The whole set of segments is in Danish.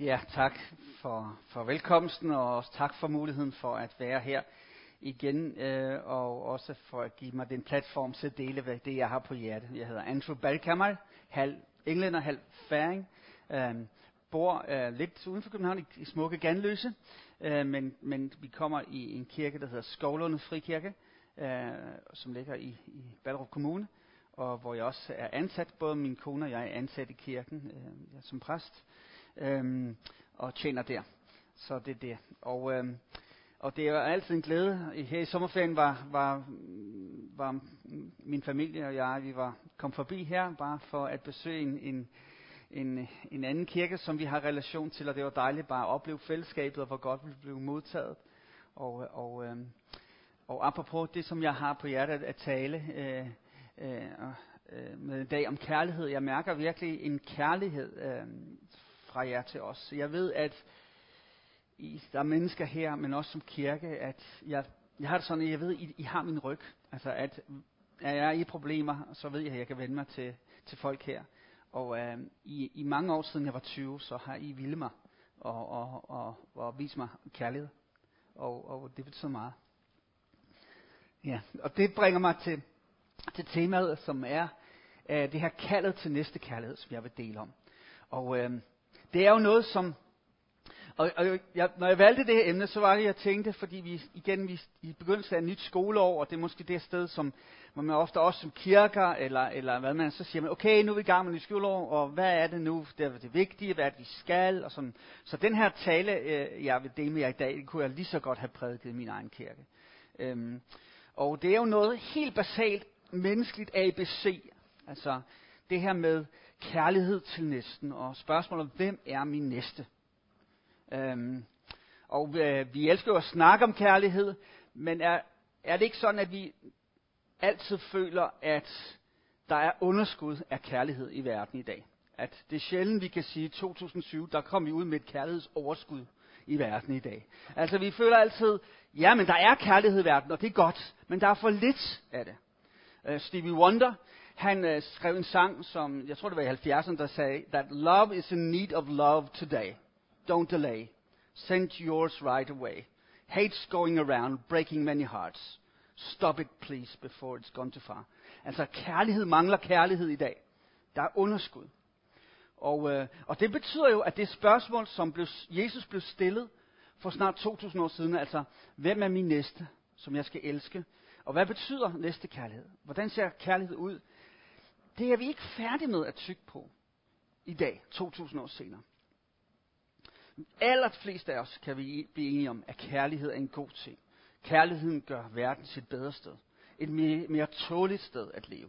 Ja, tak for velkomsten, og også tak for muligheden for at være her igen, og også for at give mig den platform til at dele, hvad det jeg har på hjertet. Jeg hedder Andrew Balkamal, halv englænder, halv færing, bor lidt uden for København i smukke Ganløse, men vi kommer i en kirke, der hedder Skovlunde Frikirke, som ligger i Ballerup Kommune, og hvor jeg også er ansat. Både min kone og jeg er ansat i kirken som præst, og tjener der. Så det er det. Og det er jo altid en glæde. Her i sommerferien var min familie og jeg, kom forbi her, bare for at besøge en anden kirke, som vi har relation til, og det var dejligt bare at opleve fællesskabet, og hvor godt vi blev modtaget. Og apropos det, som jeg har på hjertet at tale med en dag om kærlighed. Jeg mærker virkelig en kærlighed fra jer til os. Jeg ved, at der er mennesker her, men også som kirke, at jeg har det sådan, at jeg ved, at I har min ryg. Altså, at er jeg i problemer, så ved jeg, at jeg kan vende mig til folk her. Og i mange år siden jeg var 20, så har I villet mig og vist mig kærlighed. Og det betyder meget. Ja, og det bringer mig til temaet, som er det her kaldet til næste kærlighed, som jeg vil dele om. Og det er jo noget, som... når jeg valgte det her emne, så var det, jeg tænkte, fordi vi i begyndelsen af et nyt skoleår, og det er måske det sted, hvor man ofte også som kirker, eller hvad man, så siger man, okay, nu er vi i gang med et nyt skoleår, og hvad er det nu, det er det vigtige, hvad er det, vi skal, og sådan. Så den her tale, jeg vil dele med jer i dag, det kunne jeg lige så godt have prædiket i min egen kirke. Og det er jo noget helt basalt, menneskeligt ABC, altså det her med kærlighed til næsten, og spørgsmålet, hvem er min næste? Vi elsker jo at snakke om kærlighed, men er det ikke sådan, at vi altid føler, at der er underskud af kærlighed i verden i dag? At det er sjældent, vi kan sige, at 2007, der kom vi ud med et kærlighedsoverskud i verden i dag. Altså vi føler altid, ja, men der er kærlighed i verden, og det er godt, men der er for lidt af det. Stevie Wonder, han skrev en sang, som jeg tror det var i 70'erne, der sagde, that love is in need of love today. Don't delay. Send yours right away. Hate's going around, breaking many hearts. Stop it, please, before it's gone too far. Altså, kærlighed mangler kærlighed i dag. Der er underskud. Og det betyder jo, at det spørgsmål, som Jesus blev stillet for snart 2000 år siden, altså, hvem er min næste, som jeg skal elske? Og hvad betyder næste kærlighed? Hvordan ser kærlighed ud? Det er vi ikke færdige med at tygge på i dag, 2000 år senere. Allerflest af os kan vi blive enige om, at kærlighed er en god ting. Kærligheden gør verden til et bedre sted. Et mere tåligt sted at leve.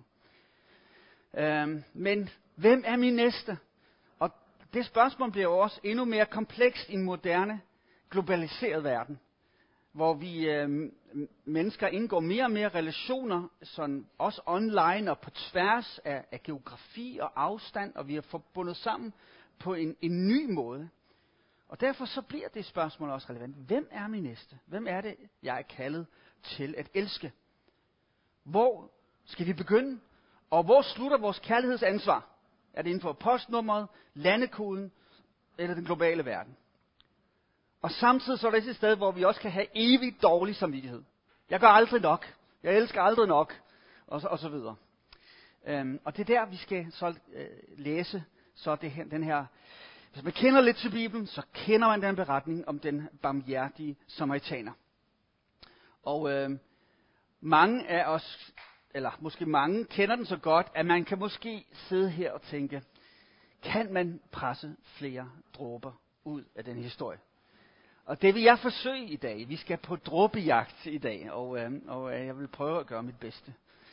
Men hvem er min næste? Og det spørgsmål bliver jo også endnu mere komplekst i en moderne, globaliseret verden. Hvor vi mennesker indgår mere og mere relationer, sådan også online og på tværs af geografi og afstand, og vi er forbundet sammen på en ny måde. Og derfor så bliver det spørgsmål også relevant. Hvem er min næste? Hvem er det, jeg er kaldet til at elske? Hvor skal vi begynde? Og hvor slutter vores kærlighedsansvar? Er det inden for postnummeret, landekoden eller den globale verden? Og samtidig så er det et sted, hvor vi også kan have evigt dårlig samvittighed. Jeg gør aldrig nok. Jeg elsker aldrig nok. Og så videre. Og det er der, vi skal så læse så den her. Hvis man kender lidt til Bibelen, så kender man den beretning om den barmhjertige samaritaner. Og mange af os, eller måske mange, kender den så godt, at man kan måske sidde her og tænke, kan man presse flere dråber ud af den historie? Og det vil jeg forsøge i dag. Vi skal på dråbejagt i dag, og jeg vil prøve at gøre mit bedste.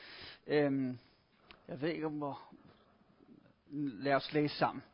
Jeg ved ikke, lad os læse sammen.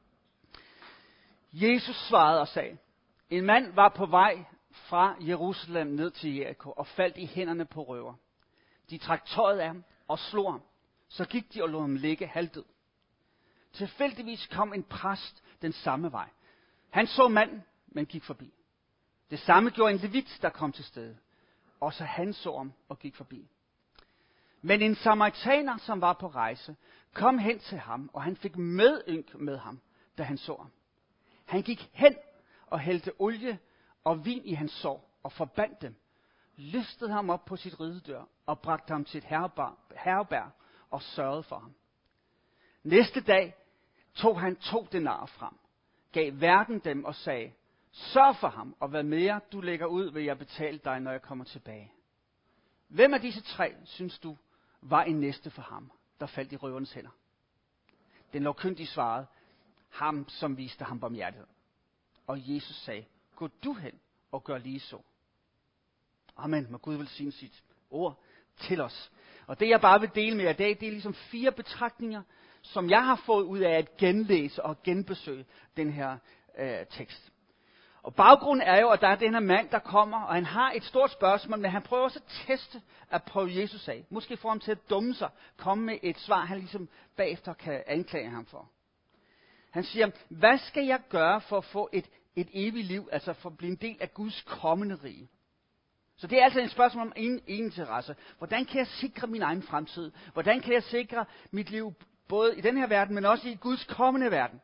Jesus svarede og sagde, en mand var på vej fra Jerusalem ned til Jericho og faldt i hænderne på røver. De trak tøjet af ham og slog ham. Så gik de og lod ham ligge halvdød. Tilfældigvis kom en præst den samme vej. Han så manden, men gik forbi. Det samme gjorde en levit, der kom til stede. Også han så ham og gik forbi. Men en samaritaner, som var på rejse, kom hen til ham, og han fik medynk med ham, da han så ham. Han gik hen og hældte olie og vin i hans sår og forbandt dem, løftede ham op på sit ridedør og bragte ham til et herberg og sørgede for ham. Næste dag tog han 2 denarer frem, gav værten dem og sagde, sørg for ham, og hvad mere du lægger ud, vil jeg betale dig, når jeg kommer tilbage. Hvem af disse 3, synes du, var en næste for ham, der faldt i røvernes hænder? Den lovkyndige svarede, ham som viste ham barmhjertighed. Og Jesus sagde, gå du hen og gør lige så. Amen, må Gud velsigne sit ord til os. Og det jeg bare vil dele med jer i dag, det er ligesom 4 betragtninger, som jeg har fået ud af at genlæse og genbesøge den her tekst. Og baggrunden er jo, at der er den her mand, der kommer, og han har et stort spørgsmål, men han prøver også at teste at prøve Jesus af. Måske få ham til at dumme sig, komme med et svar, han ligesom bagefter kan anklage ham for. Han siger, hvad skal jeg gøre for at få et evigt liv, altså for at blive en del af Guds kommende rige? Så det er altså et spørgsmål om egen interesse. Hvordan kan jeg sikre min egen fremtid? Hvordan kan jeg sikre mit liv både i den her verden, men også i Guds kommende verden?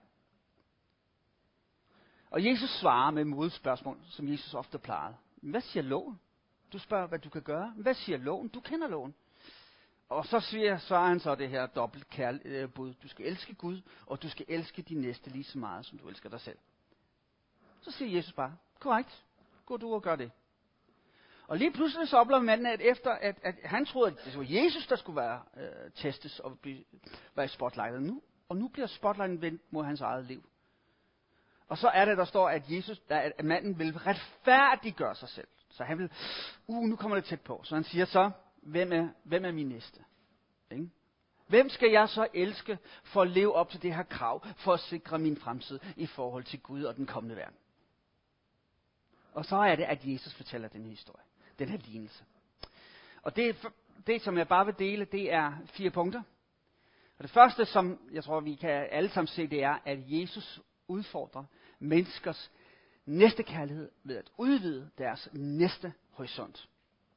Og Jesus svarer med modspørgsmål, som Jesus ofte plejede. Hvad siger loven? Du spørger, hvad du kan gøre. Hvad siger loven? Du kender loven. Og så svarer han så det her dobbelt bud. Du skal elske Gud, og du skal elske din næste lige så meget, som du elsker dig selv. Så siger Jesus bare, korrekt, gå du og gør det. Og lige pludselig så oplever manden, at efter at han troede, at det var Jesus, der skulle være testes og være i spotlightet nu. Og nu bliver spotlighten vendt mod hans eget liv. Og så er det, der står, at manden vil retfærdiggøre sig selv. Så han vil, nu kommer det tæt på. Så han siger så, hvem er min næste? Ikke? Hvem skal jeg så elske for at leve op til det her krav, for at sikre min fremtid i forhold til Gud og den kommende verden? Og så er det, at Jesus fortæller den her historie, den her lignelse. Og det, som jeg bare vil dele, det er 4 punkter. Og det første, som jeg tror, vi kan alle sammen se, det er, at Jesus udfordrer menneskers næstekærlighed ved at udvide deres næste horisont.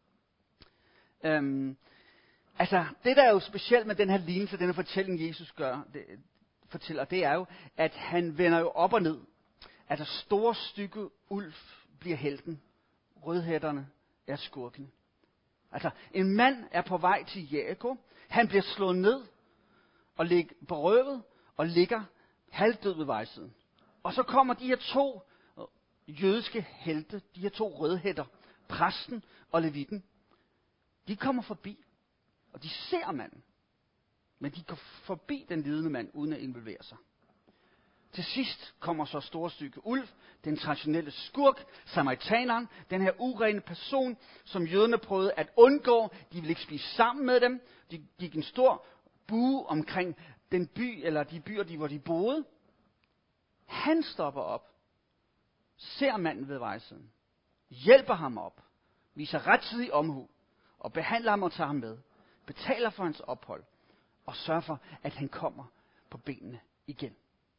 Altså, det der er jo specielt med den her lignelse, den her fortælling, Jesus fortæller, det er jo, at han vender jo op og ned. Altså, store stykke ulv bliver helten. Rødhætterne er skurken. Altså, en mand er på vej til Jericho. Han bliver slået ned og berøvet og ligger halvdød ved vejsiden. Og så kommer de her 2 jødiske helte, de her 2 rødhætter, præsten og levitten. De kommer forbi, og de ser manden. Men de går forbi den lidende mand, uden at involvere sig. Til sidst kommer så store stykke ulv, den traditionelle skurk, samaritaneren, den her urene person, som jøderne prøvede at undgå. De ville ikke spise sammen med dem. De gik en stor bue omkring den by, eller de byer, hvor de boede. Han stopper op, ser manden ved vejsiden, hjælper ham op, viser rettidig omhu, og behandler ham og tager ham med, betaler for hans ophold, og sørger for, at han kommer på benene igen.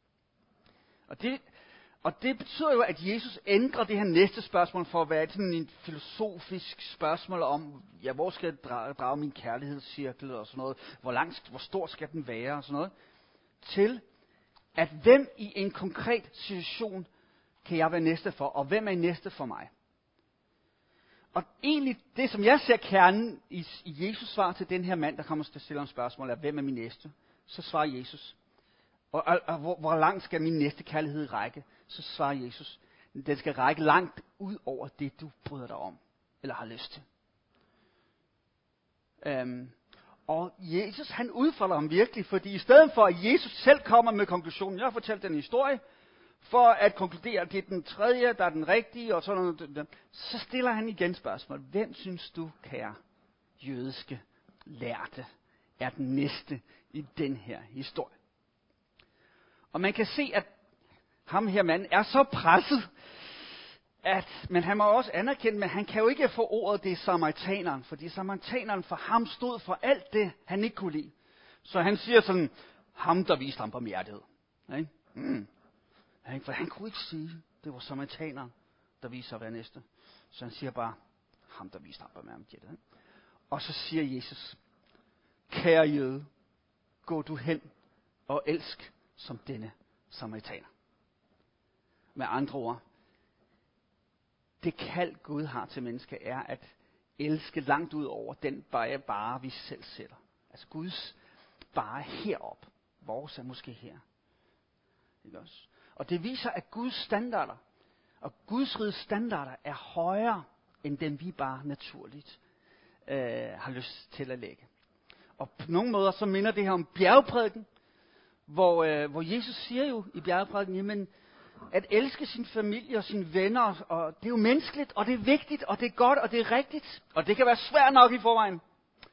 Og det betyder jo, at Jesus ændrer det her næste spørgsmål for at være sådan en filosofisk spørgsmål om, ja, hvor skal jeg drage min kærlighedscirkel og sådan noget, hvor stor skal den være og sådan noget, til at hvem i en konkret situation kan jeg være næste for, og hvem er næste for mig. Og egentlig det, som jeg ser kernen i Jesus svar til den her mand, der kommer til at stille om spørgsmål, er, hvem er min næste? Så svarer Jesus. Og hvor langt skal min næste kærlighed række? Så svarer Jesus, den skal række langt ud over det, du bryder dig om, eller har lyst til. Og Jesus, han udfordrer ham virkelig, fordi i stedet for, at Jesus selv kommer med konklusionen, jeg har fortalt den historie, for at konkludere, at det er den tredje, der er den rigtige, og sådan noget, så stiller han igen spørgsmål. Hvem synes du, kære jødiske lærte, er den næste i den her historie? Og man kan se, at ham her mand er så presset, men han må også anerkende, at han kan jo ikke få ordet, det er samaritaneren, fordi samaritaneren for ham stod for alt det, han ikke kunne lide. Så han siger sådan, ham der viste ham barmhjertighed. For han kunne ikke sige, det var samaritaneren, der viste sig at være næste. Så han siger bare, ham der viste ham barmhjertighed. Og så siger Jesus, kære jøde, gå du hen og elsk som denne samaritaner. Med andre ord, det kald Gud har til mennesker er at elske langt ud over den bare vi selv sætter. Altså Guds bare herop. Vores er måske her. Ikke også? Og det viser, at Guds standarder og Guds riges standarder er højere end dem vi bare naturligt har lyst til at lægge. Og på nogle måder så minder det her om bjergprædiken, hvor Jesus siger jo i bjergprædiken, jamen at elske sin familie og sine venner, og det er jo menneskeligt, og det er vigtigt, og det er godt, og det er rigtigt, og det kan være svært nok i forvejen.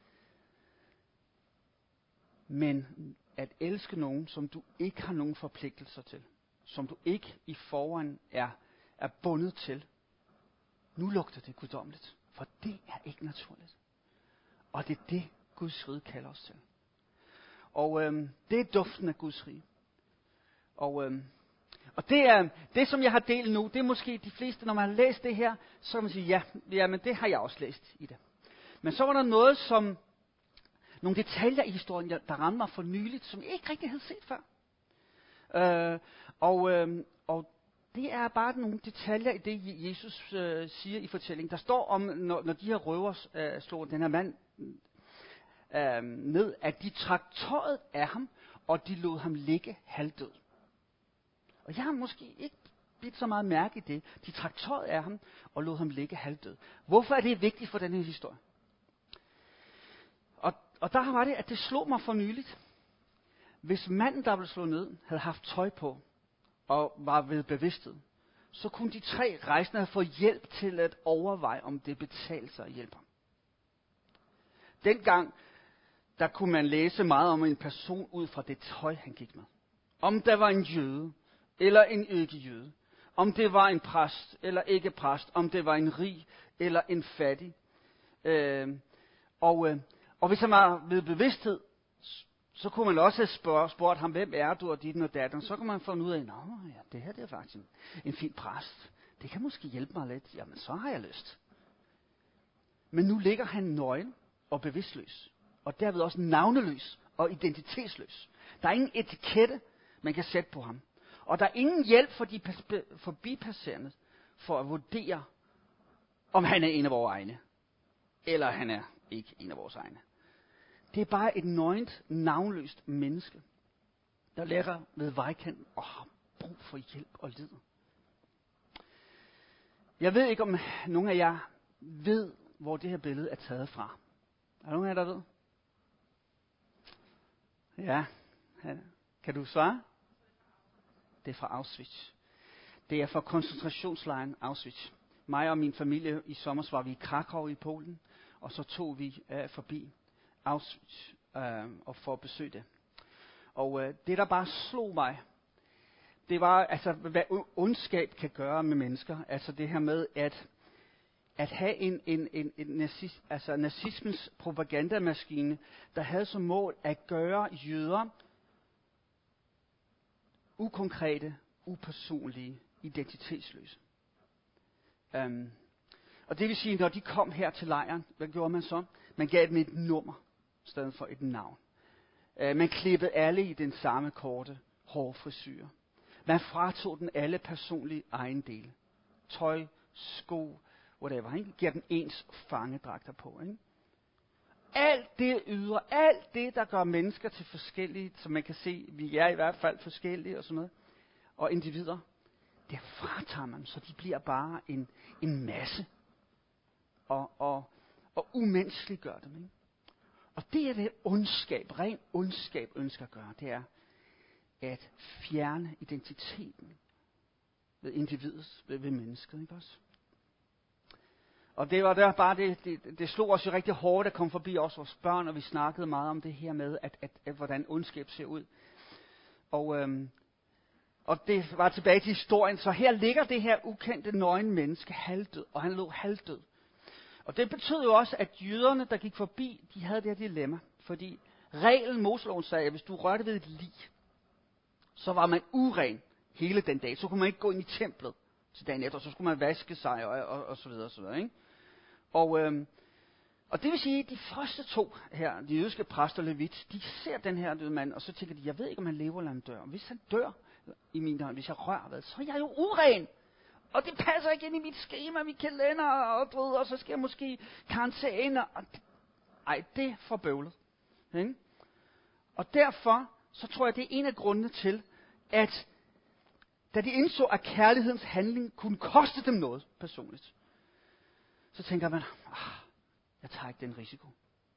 Men at elske nogen, som du ikke har nogen forpligtelser til, som du ikke i forvejen er bundet til, nu lugter det guddommeligt, for det er ikke naturligt. Og det er det, Guds rige kalder os til. Og det er duften af Guds rige. Og det, som jeg har delt nu, det er måske de fleste, når man har læst det her, så kan man sige, ja, men det har jeg også læst i det. Men så var der noget, nogle detaljer i historien, der ramte mig for nyligt, som jeg ikke rigtig havde set før. Og det er bare nogle detaljer i det, Jesus siger i fortællingen. Der står om, når de her røver slog den her mand ned, at de trak tøjet af ham, og de lod ham ligge halvdød. Og jeg har måske ikke bidt så meget mærke i det. De trak tøjet af ham, og lod ham ligge halvdød. Hvorfor er det vigtigt for denne historie? Og der var det, at det slog mig for nyligt. Hvis manden, der blev slået ned, havde haft tøj på, og var ved bevidsthed, så kunne de 3 rejsende have fået hjælp til at overveje, om det betalte sig at hjælpe ham. Dengang, der kunne man læse meget om en person ud fra det tøj, han gik med. Om der var en jøde, eller en ikke-jøde. Om det var en præst, eller ikke præst. Om det var en rig, eller en fattig. Og hvis han var ved bevidsthed, så kunne man også have spurgt ham, hvem er du, og dit og datteren. Så kunne man få ud af, det her det er faktisk en fin præst. Det kan måske hjælpe mig lidt. Jamen, så har jeg lyst. Men nu ligger han nøgen og bevidstløs. Og derved også navneløs og identitetsløs. Der er ingen etikette, man kan sætte på ham. Og der er ingen hjælp for de forbipasserende for at vurdere, om han er en af vores egne. Eller han er ikke en af vores egne. Det er bare et nøgent, navnløst menneske, der ligger ved vejkanten og har brug for hjælp og lider. Jeg ved ikke, om nogen af jer ved, hvor det her billede er taget fra. Er der nogen af jer, der ved? Ja. Kan du svare? Det er fra Auschwitz. Det er fra koncentrationslejren Auschwitz. Mig og min familie i sommer var vi i Krakow i Polen, og så tog vi forbi Auschwitz og for at besøge det. Og det, der bare slog mig, det var, altså, hvad ondskab kan gøre med mennesker. Altså det her med at have en nazismens propagandamaskine, der havde som mål at gøre jøder ukonkrete, upersonlige, identitetsløse. Og det vil sige, når de kom her til lejren, hvad gjorde man så? Man gav dem et nummer, i stedet for et navn. Man klippede alle i den samme korte hårfrisyre. Man fratog dem alle personlige ejendele. Tøj, sko, whatever. Ikke? Giver dem ens fangedragter på. Ikke? Alt det ydre, alt det, der gør mennesker til forskellige, som man kan se, vi er i hvert fald forskellige og sådan noget, og individer, det fratager man, så de bliver bare en masse. Og umenneskeligt gør dem. Ikke? Og det er det ondskab, ren ondskab ønsker at gøre, det er at fjerne identiteten ved individet, ved mennesket, ikke også? Og det var der bare det slog os jo rigtig hårdt at komme forbi også vores børn, og vi snakkede meget om det her med, at hvordan ondskab ser ud. Og det var tilbage til historien, så her ligger det her ukendte nøgne menneske halvdød, og han lå halvdød. Og det betød jo også, at jøderne, der gik forbi, de havde det her dilemma. Fordi reglen Moseloven sagde, at hvis du rørte ved et lig, så var man uren hele den dag. Så kunne man ikke gå ind i templet til dagen efter, så skulle man vaske sig og så videre. Og så videre, ikke? Og det vil sige, at de første to her, de jødiske præster Levit, de ser den her døde mand, og så tænker de, jeg ved ikke, om han lever eller han dør. Hvis han dør i min hånd, hvis jeg rører ved, så er jeg jo uren. Og det passer ikke ind i mit skema, mit kalender, og så skal jeg måske karantæne. Ej, det er for bøvlet. Ikke? Og derfor, så tror jeg, det er en af grundene til, at da de indså, at kærlighedens handling kunne koste dem noget personligt, så tænker man, jeg tager ikke den risiko.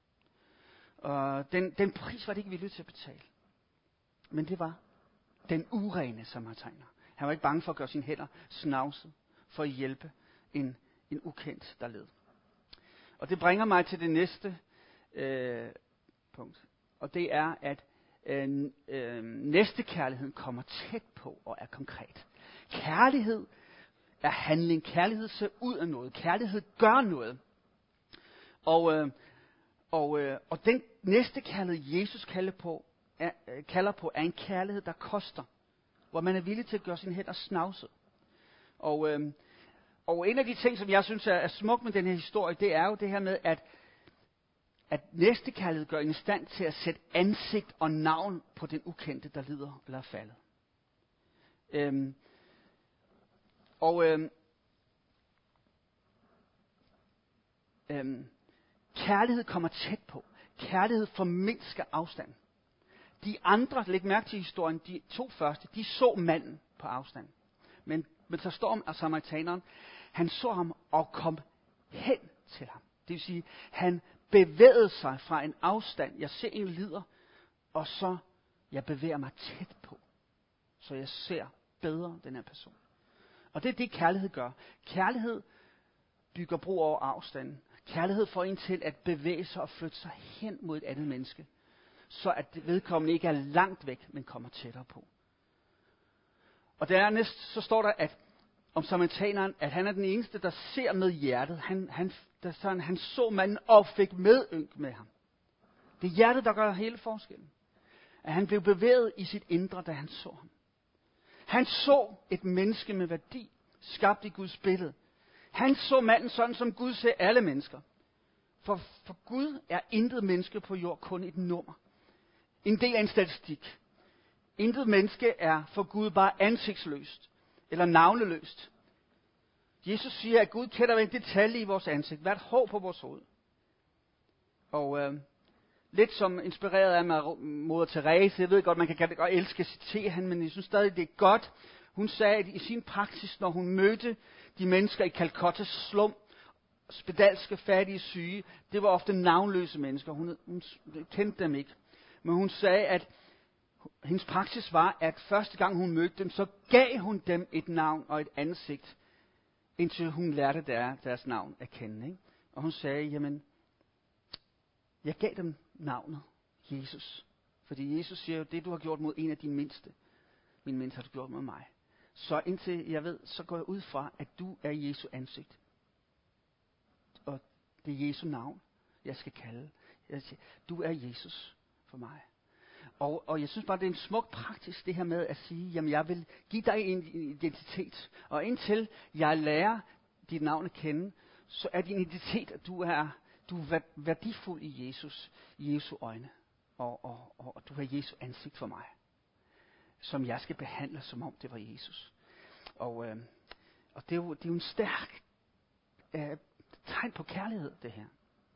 Og den pris var det ikke villig til at betale. Men det var den urene samaritaner. Han var ikke bange for at gøre sine hænder snavset for at hjælpe en ukendt, der led. Og det bringer mig til det næste punkt. Og det er, at næstekærligheden kommer tæt på og er konkret. Kærlighed er handling. Kærlighed ser ud af noget. Kærlighed gør noget. Og den næstekærlighed, Jesus kalder på, er en kærlighed, der koster. Hvor man er villig til at gøre sine hænder snavset. Og en af de ting, som jeg synes er smukt med den her historie, det er jo det her med, at næstekærlighed gør en i stand til at sætte ansigt og navn på den ukendte, der lider eller er faldet. Kærlighed kommer tæt på. Kærlighed formindsker afstand. De andre, læg mærke til historien, de to første, de så manden på afstand. Men så står om samaritaneren, han så ham og kom hen til ham. Det vil sige, han bevægede sig fra en afstand. Jeg ser en lider, og så jeg bevæger mig tæt på. Så jeg ser bedre den her person. Og det er det, kærlighed gør. Kærlighed bygger bro over afstanden. Kærlighed får en til at bevæge sig og flytte sig hen mod et andet menneske. Så at vedkommende ikke er langt væk, men kommer tættere på. Og dernæst så står der, at om samaritaneren, at han er den eneste, der ser med hjertet. Han så manden og fik medynk med ham. Det er hjertet, der gør hele forskellen. At han blev bevæget i sit indre, da han så ham. Han så et menneske med værdi, skabt i Guds billede. Han så manden sådan, som Gud ser alle mennesker. For Gud er intet menneske på jord, kun et nummer. En del af en statistik. Intet menneske er for Gud bare ansigtsløst eller navneløst. Jesus siger, at Gud kender hver en detalje i vores ansigt, hvert hår på vores hoved. Og lidt som inspireret af moder Therese, jeg ved godt, man kan godt elske at citere hende, men jeg synes stadig, det er godt. Hun sagde, at i sin praksis, når hun mødte de mennesker i Calcuttas slum, spedalske, fattige, syge, det var ofte navnløse mennesker. Hun kendte dem ikke. Men hun sagde, at hendes praksis var, at første gang hun mødte dem, så gav hun dem et navn og et ansigt, indtil hun lærte deres navn at kende. Ikke? Og hun sagde, jamen, jeg gav dem navnet Jesus. Fordi Jesus siger jo, det du har gjort mod en af dine mindste, min mindste har du gjort mod mig. Så indtil jeg ved, så går jeg ud fra, at du er Jesu ansigt. Og det er Jesu navn, jeg skal kalde. Jeg siger, du er Jesus for mig. Og jeg synes bare, det er en smuk praksis, det her med at sige, jamen jeg vil give dig en identitet. Og indtil jeg lærer dit navn at kende, så er din identitet, at du er værdifuld i Jesus, i Jesu øjne. Og du er Jesu ansigt for mig. Som jeg skal behandle, som om det var Jesus. Og det er jo en stærk tegn på kærlighed, det her.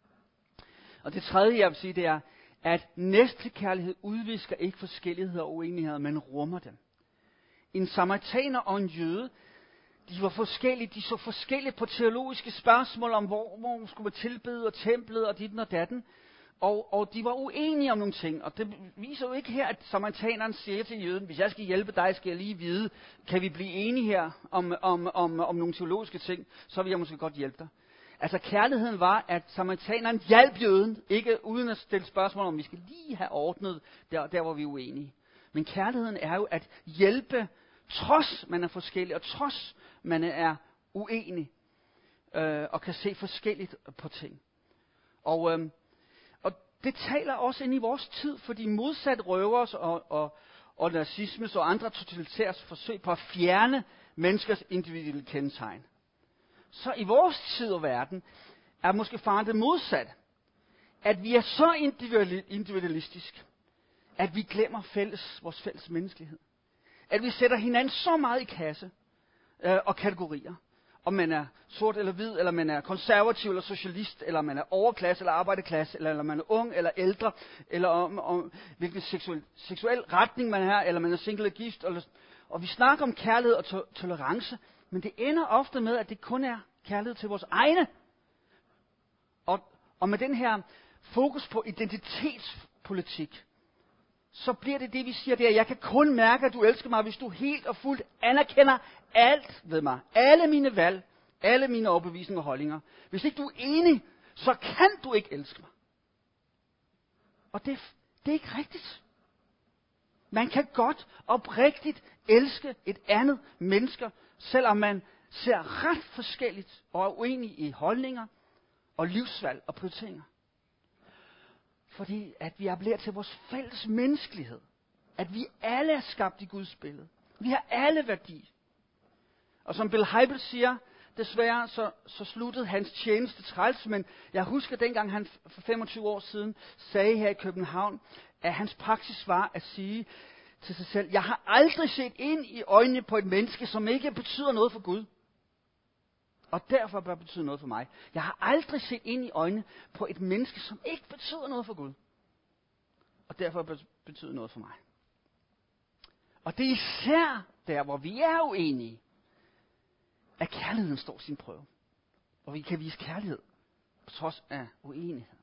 Og det tredje, jeg vil sige, det er, at næstekærlighed udvisker ikke forskelligheder og uenigheder, men rummer dem. En samaritaner og en jøde, de var forskellige, de så forskelligt på teologiske spørgsmål om, hvor skulle man tilbede og templet og ditten og datten. Og de var uenige om nogle ting, og det viser jo ikke her, at samaritaneren siger til jøden, hvis jeg skal hjælpe dig, skal jeg lige vide, kan vi blive enige her om nogle teologiske ting, så vil jeg måske godt hjælpe dig. Altså kærligheden var, at samaritaneren hjalp jøden, ikke uden at stille spørgsmål om, vi skal lige have ordnet der hvor vi er uenige. Men kærligheden er jo at hjælpe, trods man er forskellig, og trods man er uenig, og kan se forskelligt på ting. Og det taler også ind i vores tid, fordi modsat røvers og nazismes og andre totalitære forsøg på at fjerne menneskers individuelle kendetegn. Så i vores tid og verden er måske faren det modsat. at vi er så individualistisk, at vi glemmer vores fælles menneskelighed. At vi sætter hinanden så meget i kasse og kategorier. Om man er sort eller hvid, eller man er konservativ eller socialist, eller man er overklasse eller arbejderklasse, eller man er ung eller ældre, eller om hvilken seksuel retning man er, eller man er single eller gift. Og vi snakker om kærlighed og tolerance, men det ender ofte med, at det kun er kærlighed til vores egne. Og med den her fokus på identitetspolitik, så bliver det vi siger, det er, jeg kan kun mærke, at du elsker mig, hvis du helt og fuldt anerkender alt ved mig. Alle mine valg, alle mine overbevisninger og holdninger. Hvis ikke du er enig, så kan du ikke elske mig. Og det er ikke rigtigt. Man kan godt oprigtigt elske et andet menneske, selvom man ser ret forskelligt og er uenig i holdninger og livsvalg og prioriteringer. Fordi at vi appellerer til vores fælles menneskelighed. At vi alle er skabt i Guds billede. Vi har alle værdi. Og som Bill Hybels siger, desværre så sluttede hans tjeneste træls, men jeg husker dengang han for 25 år siden sagde her i København, at hans praksis var at sige til sig selv, jeg har aldrig set ind i øjnene på et menneske, som ikke betyder noget for Gud. Og derfor bør betyde noget for mig. Jeg har aldrig set ind i øjnene på et menneske, som ikke betyder noget for Gud. Og derfor bør betyde noget for mig. Og det er især der, hvor vi er uenige, at kærligheden står sin prøve. Og vi kan vise kærlighed, på trods af uenighed.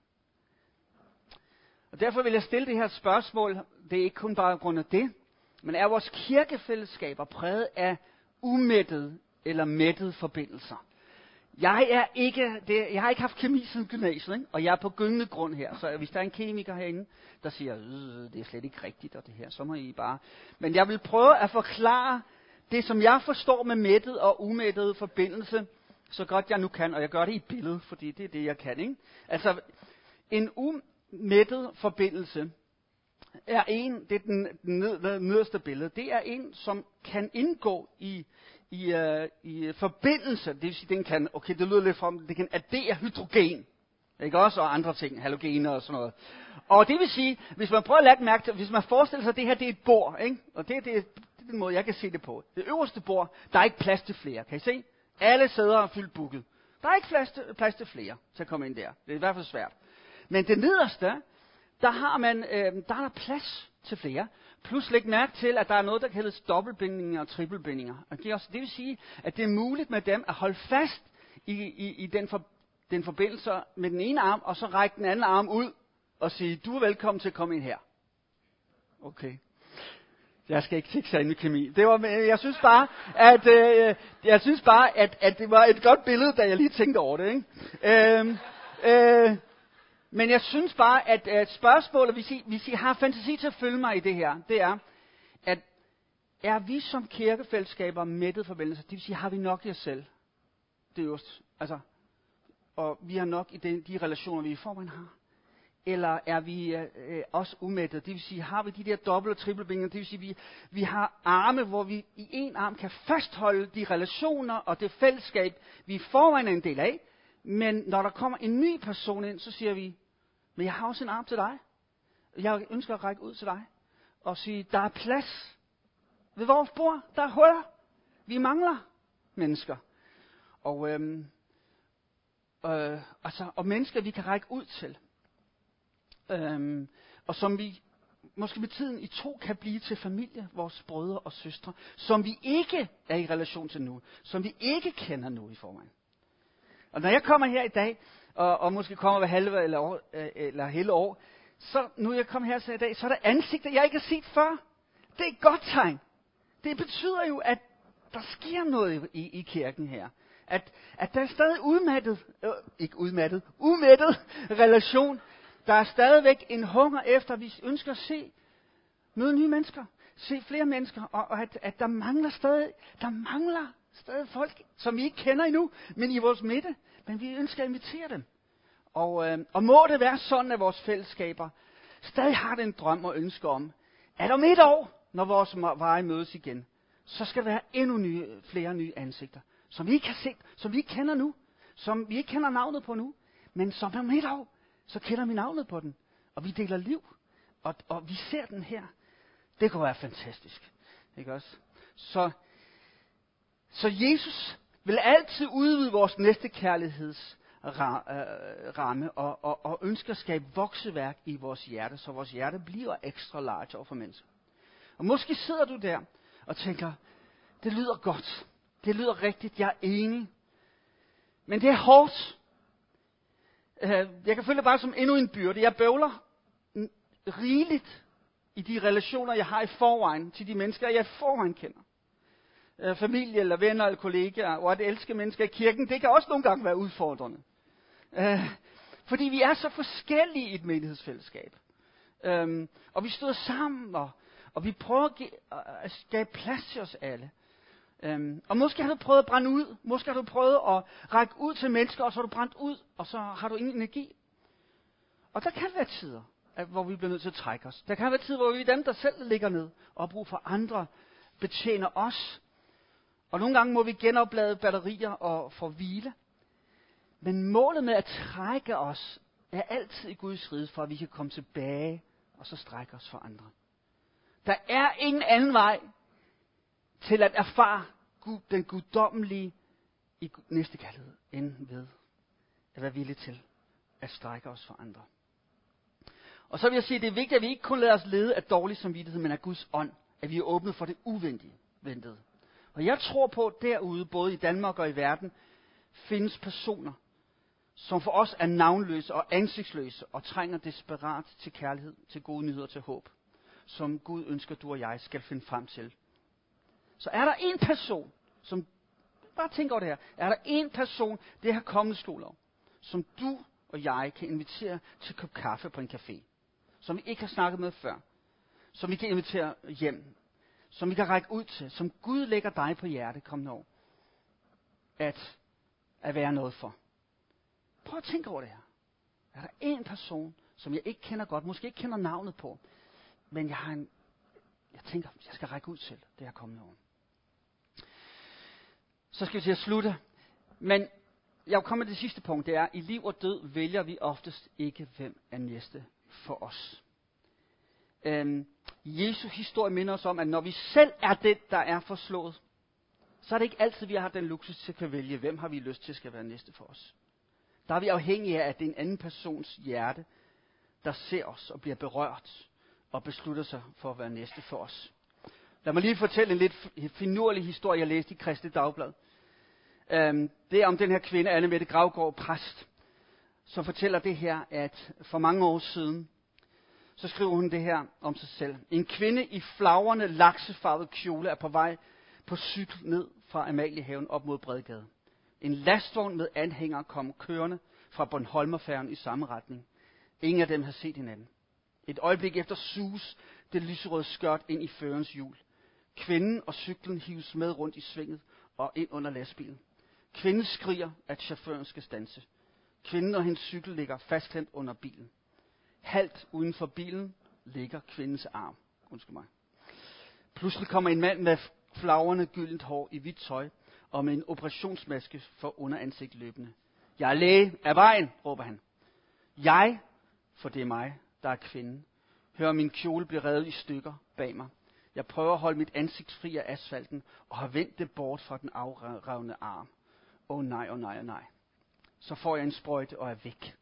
Og derfor vil jeg stille det her spørgsmål, det er ikke kun bare grund af det, men er vores kirkefællesskaber præget af umættede eller mættede forbindelser? Jeg har ikke haft kemi siden gymnasiet, ikke? Og jeg er på gyngende grund her. Så hvis der er en kemiker herinde, der siger, det er slet ikke rigtigt, og det her, så må I bare... Men jeg vil prøve at forklare det, som jeg forstår med mættet og umættet forbindelse, så godt jeg nu kan, og jeg gør det i billede, fordi det er det, jeg kan, ikke? Altså, en umættet forbindelse er det er den nederste billede, det er en, som kan indgå i forbindelse, det vil sige, den kan, okay, det lyder lidt frem, det kan addere hydrogen, ikke også, og andre ting, halogener og sådan noget. Og det vil sige, hvis man prøver at lægge mærke til, hvis man forestiller sig, at det her det er et bord, ikke? Og det er den måde, jeg kan se det på. Det øverste bord, der er ikke plads til flere, kan I se? Alle sæder er fyldt booket. Der er ikke plads til flere til at komme ind der. Det er i hvert fald svært. Men det nederste, der er plads til flere. Plus læg mærke til, at der er noget, der kaldes dobbeltbindinger og trippelbindinger. Og det vil sige, at det er muligt med dem at holde fast i den forbindelse med den ene arm, og så række den anden arm ud og sige, du er velkommen til at komme ind her. Okay. Jeg skal ikke tikse ind i kemi. Jeg synes bare, at det var et godt billede, da jeg lige tænkte over det, ikke? Men jeg synes bare, at spørgsmålet, hvis I har fantasi til at følge mig i det her, det er, at er vi som kirkefællesskaber mættet forbindelser? Det vil sige, har vi nok i os selv? Det er just, altså, og vi har nok i de relationer, vi i forvejen har. Eller er vi også umættet? Det vil sige, har vi de der dobbelt- og trippelbindinger? Det vil sige, vi har arme, hvor vi i en arm kan fastholde de relationer og det fællesskab, vi i forvejen er en del af. Men når der kommer en ny person ind, så siger vi, men jeg har også en arm til dig. Jeg ønsker at række ud til dig. Og sige, der er plads ved vores bord. Der er huller. Vi mangler mennesker. Og mennesker, vi kan række ud til. Og som vi måske med tiden i tro kan blive til familie, vores brødre og søstre, som vi ikke er i relation til nu, som vi ikke kender nu i forvejen. Og når jeg kommer her i dag, og måske kommer hver halve eller hele år, så nu jeg kommer her i dag, så er der ansigter, jeg ikke har set før. Det er et godt tegn. Det betyder jo, at der sker noget i kirken her. At der er stadig umættet relation. Der er stadigvæk en hunger efter, vi ønsker at møde nye mennesker, se flere mennesker, og at der mangler stadig folk, som vi ikke kender endnu, men i vores midte, men vi ønsker at invitere dem. Og må det være sådan, at vores fællesskaber stadig har den drøm og ønske om, at om et år, når vores veje mødes igen, så skal der være endnu flere nye ansigter, som vi ikke har set, som vi ikke kender nu, som vi ikke kender navnet på nu, men som om et år så kender vi navnet på den. Og vi deler liv. Og vi ser den her. Det kunne være fantastisk. Ikke også? Så Jesus vil altid udvide vores næste kærlighedsramme og ønsker at skabe vokseværk i vores hjerte, så vores hjerte bliver ekstra large over for mennesker. Og måske sidder du der og tænker, det lyder godt. Det lyder rigtigt. Jeg er enig. Men det er hårdt. Jeg kan føle det bare som endnu en byrde. Jeg bøvler rigeligt i de relationer, jeg har i forvejen, til de mennesker, jeg i forvejen kender. Familie eller venner eller kollegaer, og at elske mennesker i kirken, det kan også nogle gange være udfordrende. Fordi vi er så forskellige i et menighedsfællesskab. Og vi stod sammen, og vi prøver at skabe plads til os alle. Og måske har du prøvet at brænde ud. Måske har du prøvet at række ud til mennesker, og så har du brændt ud, og så har du ingen energi. Og der kan være tider, hvor vi bliver nødt til at trække os. Der kan være tider, hvor vi er dem, der selv ligger ned, og har brug for andre, betjener os. Og nogle gange må vi genoplade batterier og få hvile. Men målet med at trække os, er altid i Guds rige, for at vi kan komme tilbage, og så strække os for andre. Der er ingen anden vej til at erfare den guddommelige i næstekærlighed, end ved at være villige til at strække os for andre. Og så vil jeg sige, at det er vigtigt, at vi ikke kun lader os lede af dårlig samvittighed, men af Guds ånd. At vi er åbne for det uventede. Og jeg tror på, at derude, både i Danmark og i verden, findes personer, som for os er navnløse og ansigtsløse, og trænger desperat til kærlighed, til gode nyheder, til håb, som Gud ønsker, du og jeg skal finde frem til. Så er der en person, som, bare tænk over det her, er der en person, det her kommende skoleår, som du og jeg kan invitere til kop kaffe på en café, som vi ikke har snakket med før, som vi kan invitere hjem, som vi kan række ud til, som Gud lægger dig på hjerte kommende år, at være noget for. Prøv at tænke over det her. Er der en person, som jeg ikke kender godt, måske ikke kender navnet på, men jeg tænker, jeg skal række ud til det her kommende år. Så skal vi til at slutte. Men jeg kommer til det sidste punkt, det er, i liv og død vælger vi oftest ikke, hvem er næste for os. Jesu historie minder os om, at når vi selv er det, der er forslået, så er det ikke altid, vi har den luksus til at kan vælge, hvem har vi lyst til skal være næste for os. Der er vi afhængige af, at det er en anden persons hjerte, der ser os og bliver berørt og beslutter sig for at være næste for os. Lad mig lige fortælle en lidt finurlig historie, jeg læste i Kristi Dagblad. Det er om den her kvinde, Anne Mette Gravgaard, præst, som fortæller det her, at for mange år siden, så skriver hun det her om sig selv. En kvinde i flagrende laksefarvet kjole er på vej på cykel ned fra Amaliehaven op mod Bredgade. En lastvogn med anhænger kom kørende fra Bornholmerfærgen i samme retning. Ingen af dem har set hinanden. Et øjeblik efter suges det lyserøde skørt ind i førerens hjul. Kvinden og cyklen hives med rundt i svinget og ind under lastbilen. Kvinden skriger, at chaufføren skal standse. Kvinden og hendes cykel ligger fastklemt under bilen. Halvt uden for bilen ligger kvindens arm. Undskyld mig. Pludselig kommer en mand med flagrende gyldent hår i hvidt tøj og med en operationsmaske for under ansigt løbende. Jeg er læge af vejen, råber han. Jeg, for det er mig, der er kvinden, hører min kjole blive revet i stykker bag mig. Jeg prøver at holde mit ansigt fri af asfalten og har vendt det bort fra den afrevne arm. Åh nej, åh nej, åh nej. Så får jeg en sprøjte og er væk.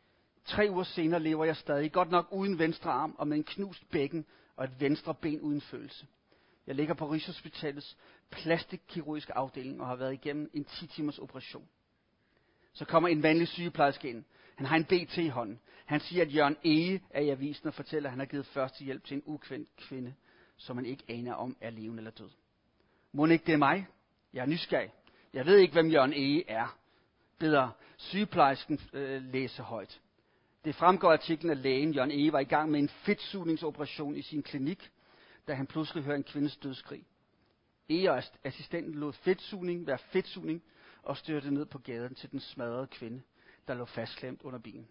3 uger senere lever jeg stadig, godt nok uden venstre arm og med en knust bækken og et venstre ben uden følelse. Jeg ligger på Rigshospitalets plastikkirurgiske afdeling og har været igennem en 10 timers operation. Så kommer en mandlig sygeplejerske ind. Han har en BT i hånden. Han siger, at Jørgen Ege er i avisen og fortæller, at han har givet førstehjælp til en ukvendt kvinde, som man ikke aner om er levende eller død. Må ikke det er mig? Jeg er nysgerrig. Jeg ved ikke, hvem Jørgen Ege er. Beder sygeplejersken læse højt. Det fremgår af artiklen, at lægen Jørgen Ege var i gang med en fedtsugningsoperation i sin klinik, da han pludselig hører en kvindes dødsskrig. Ege og assistenten lod fedtsugning være fedtsugning og styrte ned på gaden til den smadrede kvinde, der lå fastklemt under bilen.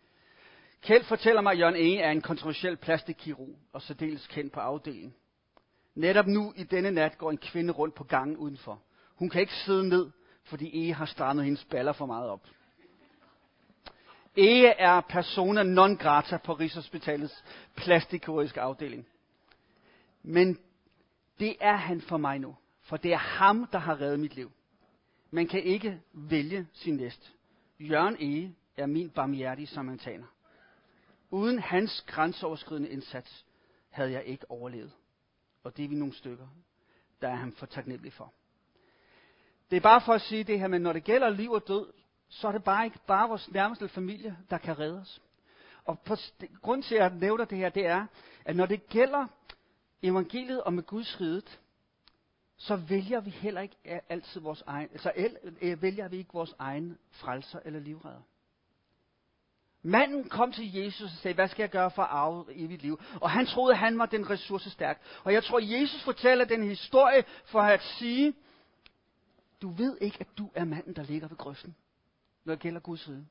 Kjeld fortæller mig, at Jørgen Ege er en kontroversiel plastikkirurg og særdeles kendt på afdelingen. Netop nu i denne nat går en kvinde rundt på gangen udenfor. Hun kan ikke sidde ned, fordi Ege har strammet hendes baller for meget op. Eje er persona non grata på Rigshospitalets plastikkirurgiske afdeling. Men det er han for mig nu. For det er ham, der har reddet mit liv. Man kan ikke vælge sin næste. Jørgen Ege er min barmhjertige samaritaner. Uden hans grænseoverskridende indsats havde jeg ikke overlevet. Og det er vi nogle stykker, der er han for taknemmelig for. Det er bare for at sige det her, men når det gælder liv og død, så er det bare ikke bare vores nærmeste familie, der kan redde os. Og grund til, at jeg nævner det her, det er, at når det gælder evangeliet og med Guds riget, så vælger vi heller ikke altid vores egen, vælger vi ikke vores egen frelser eller livredder. Manden kom til Jesus og sagde, hvad skal jeg gøre for at arve evigt liv? Og han troede, han var den ressourcestærk. Og jeg tror, Jesus fortæller den historie for at sige, du ved ikke, at du er manden, der ligger ved grøften, når det gælder Guds rige.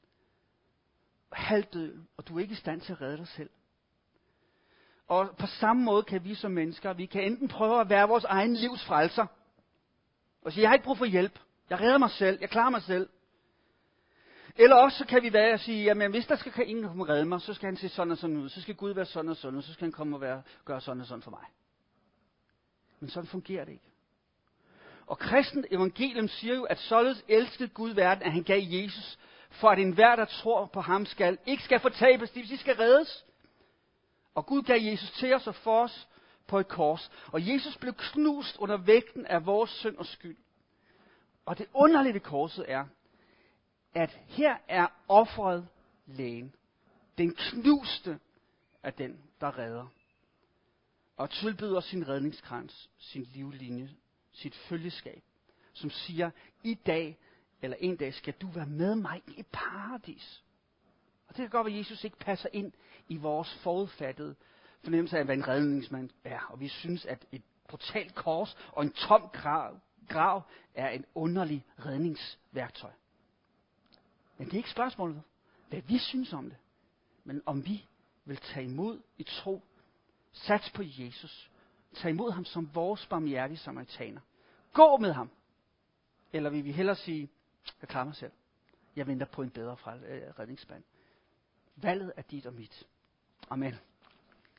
Halvdød, og du er ikke i stand til at redde dig selv. Og på samme måde kan vi som mennesker, vi kan enten prøve at være vores egen livs frelser, og sige, jeg har ikke brug for hjælp, jeg redder mig selv, jeg klarer mig selv. Eller også kan vi være og sige, jamen hvis der skal ingen komme redde mig, så skal han se sådan og sådan ud, så skal Gud være sådan og sådan, og så skal han komme og gøre sådan og sådan for mig. Men sådan fungerer det ikke. Og kristen evangelium siger jo, at således elskede Gud verden, at han gav Jesus, for at enhver, der tror på ham, ikke skal fortabes, de skal reddes. Og Gud gav Jesus til os og for os på et kors. Og Jesus blev knust under vægten af vores synd og skyld. Og det underlige ved korset er, at her er offeret lægen. Den knuste af den, der redder. Og tilbyder sin redningskrans, sin livlinje, sit følgeskab, som siger, i dag eller en dag skal du være med mig i paradis. Og det kan godt være, at Jesus ikke passer ind i vores forudfattede fornemmelse af, hvad en redningsmand er. Og vi synes, at et brutalt kors og en tom grav er en underlig redningsværktøj. Men det er ikke spørgsmålet, hvad vi synes om det, men om vi vil tage imod i tro, sats på Jesus, tage imod ham som vores barmhjertige samaritaner. Gå med ham. Eller vil vi hellere sige, jeg klarer mig selv. Jeg venter på en bedre redningsmand. Valget er dit og mit. Amen.